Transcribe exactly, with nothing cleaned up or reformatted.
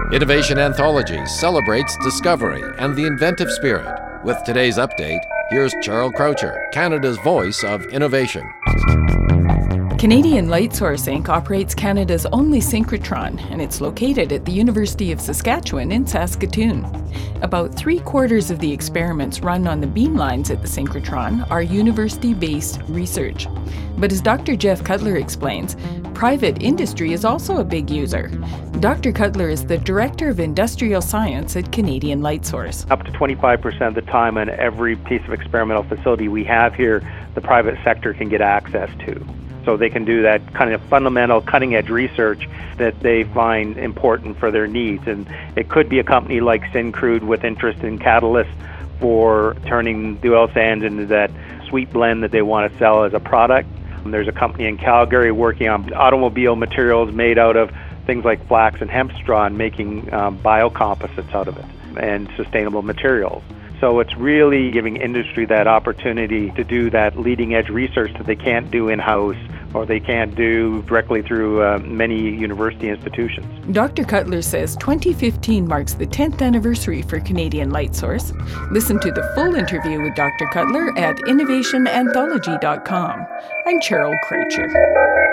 Innovation Anthology celebrates discovery and the inventive spirit. With today's update, here's Charles Croucher, Canada's voice of innovation. Canadian Lightsource Incorporated operates Canada's only synchrotron, and it's located at the University of Saskatchewan in Saskatoon. About three quarters of the experiments run on the beamlines at the synchrotron are university-based research. But as Doctor Jeff Cutler explains, private industry is also a big user. Doctor Cutler is the Director of Industrial Science at Canadian Lightsource. Up to twenty-five percent of the time on every piece of experimental facility we have here, the private sector can get access to. So they can do that kind of fundamental cutting-edge research that they find important for their needs. And it could be a company like Syncrude with interest in catalysts for turning the oil sands into that sweet blend that they want to sell as a product. And there's a company in Calgary working on automobile materials made out of things like flax and hemp straw and making um, biocomposites out of it and sustainable materials. So it's really giving industry that opportunity to do that leading-edge research that they can't do in-house or they can't do directly through uh, many university institutions. Doctor Cutler says twenty fifteen marks the tenth anniversary for Canadian Lightsource. Listen to the full interview with Doctor Cutler at innovation anthology dot com. I'm Cheryl Croucher.